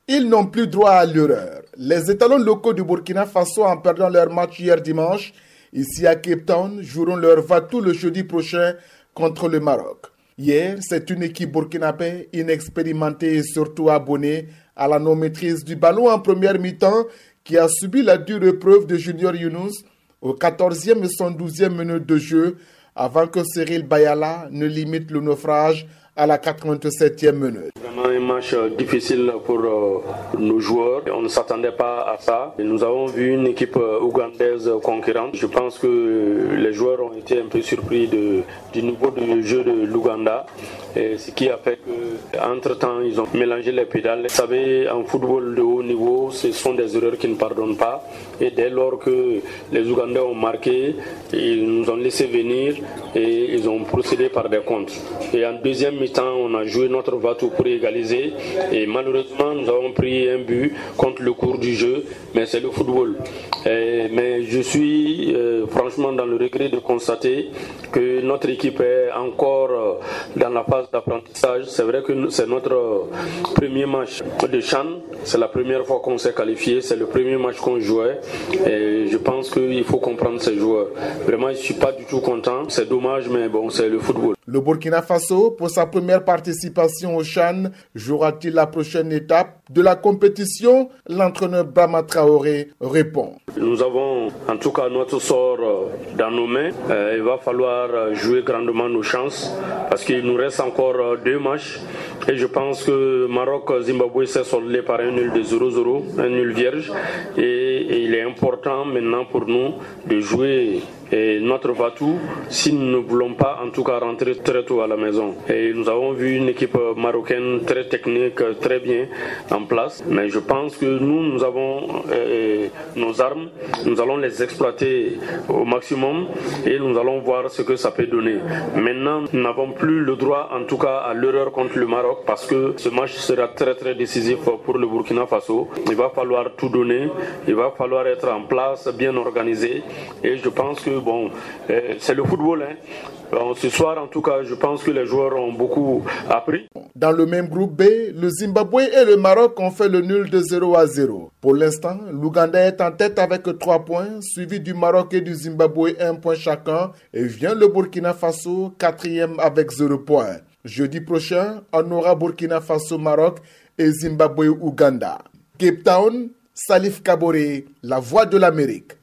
Ils n'ont plus droit à l'erreur. Les étalons locaux du Burkina Faso, en perdant leur match hier dimanche, ici à Cape Town, joueront leur va-tout le jeudi prochain contre le Maroc. Hier, c'est une équipe burkinabé inexpérimentée et surtout abonnée à la non-maîtrise du ballon en première mi-temps qui a subi la dure épreuve de Junior Younous au 14e et 112e minute de jeu avant que Cyril Bayala ne limite le naufrage à la 87e minute. Vraiment un match difficile pour nos joueurs. On ne s'attendait pas à ça. Nous avons vu une équipe ougandaise concurrente. Je pense que les joueurs ont été un peu surpris du niveau de jeu de l'Ouganda. Ce qui a fait qu'entre-temps, ils ont mélangé les pédales. Vous savez, en football de haut niveau, ce sont des erreurs qui ne pardonnent pas. Et dès lors que les Ougandais ont marqué, ils nous ont laissé venir et ils ont procédé par des contres. Et en deuxième mi-temps, on a joué notre va-tout pour égaliser. Et malheureusement, nous avons pris un but contre le cours du jeu. Mais c'est le football. Mais je suis franchement dans le regret de constater que notre équipe est encore dans la phase d'apprentissage. C'est vrai que c'est notre premier match de CHAN. C'est la première fois qu'on s'est qualifié. C'est le premier match qu'on jouait. Et je pense qu'il faut comprendre ces joueurs. Vraiment, je ne suis pas du tout content. C'est dommage, mais bon, c'est le football. Le Burkina Faso, pour sa première participation au CHAN, jouera-t-il la prochaine étape de la compétition? L'entraîneur Brahma Traoré répond. Nous avons en tout cas notre sort dans nos mains. Il va falloir jouer grandement nos chances parce qu'il nous reste encore 2 matchs. Et je pense que Maroc-Zimbabwe s'est soldé par un nul de 0-0, un nul vierge. Et il est important maintenant pour nous de jouer notre va-tout si nous ne voulons pas en tout cas rentrer très tôt à la maison. Et nous avons vu une équipe marocaine très technique, très bien en place. Mais je pense que nous avons nos armes, nous allons les exploiter au maximum et nous allons voir ce que ça peut donner. Maintenant, nous n'avons plus le droit en tout cas à l'erreur contre le Maroc parce que ce match sera très très décisif pour le Burkina Faso. Il va falloir tout donner, il va falloir être en place, bien organisé et je pense que bon, c'est le football. Ce soir, en tout cas, je pense que les joueurs ont beaucoup appris. Dans le même groupe B, le Zimbabwe et le Maroc ont fait le nul de 0-0. Pour l'instant, l'Ouganda est en tête avec 3 points, suivi du Maroc et du Zimbabwe 1 point chacun, et vient le Burkina Faso 4e avec 0 points. Jeudi prochain, on aura Burkina Faso-Maroc et Zimbabwe-Ouganda. Cape Town, Salif Kabore, La Voix de l'Amérique.